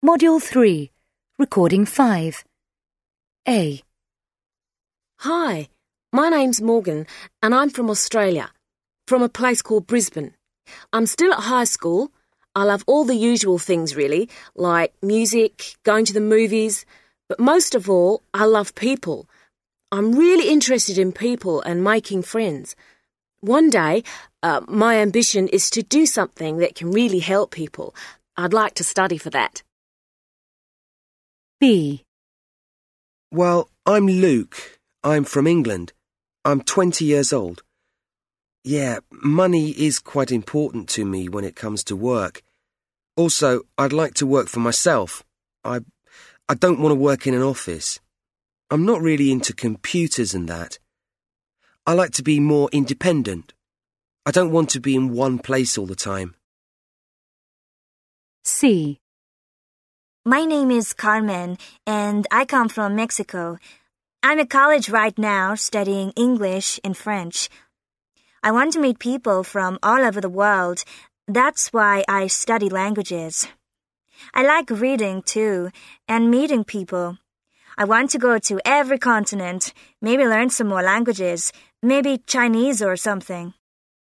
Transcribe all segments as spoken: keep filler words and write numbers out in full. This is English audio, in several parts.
Module three, Recording five. A. Hi, my name's Morgan and I'm from Australia, from a place called Brisbane. I'm still at high school. I love all the usual things really, like music, going to the movies, but most of all, I love people. I'm really interested in people and making friends. One day, uh, my ambition is to do something that can really help people. I'd like to study for that. B. Well, I'm Luke. I'm from England. I'm twenty years old. Yeah, money is quite important to me when it comes to work. Also, I'd like to work for myself. I, I don't want to work in an office. I'm not really into computers and that. I like to be more independent. I don't want to be in one place all the time. C. My name is Carmen, and I come from Mexico. I'm at college right now studying English and French. I want to meet people from all over the world. That's why I study languages. I like reading too, and meeting people. I want to go to every continent, maybe learn some more languages, maybe Chinese or something.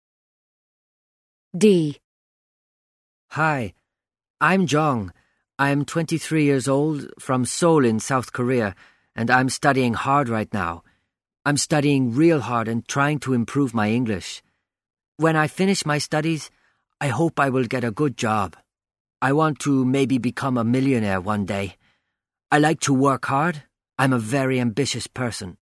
D. Hi, I'm Jong. I'm twenty-three years old, from Seoul in South Korea, and I'm studying hard right now. I'm studying real hard and trying to improve my English. When I finish my studies, I hope I will get a good job. I want to maybe become a millionaire one day. I like to work hard. I'm a very ambitious person.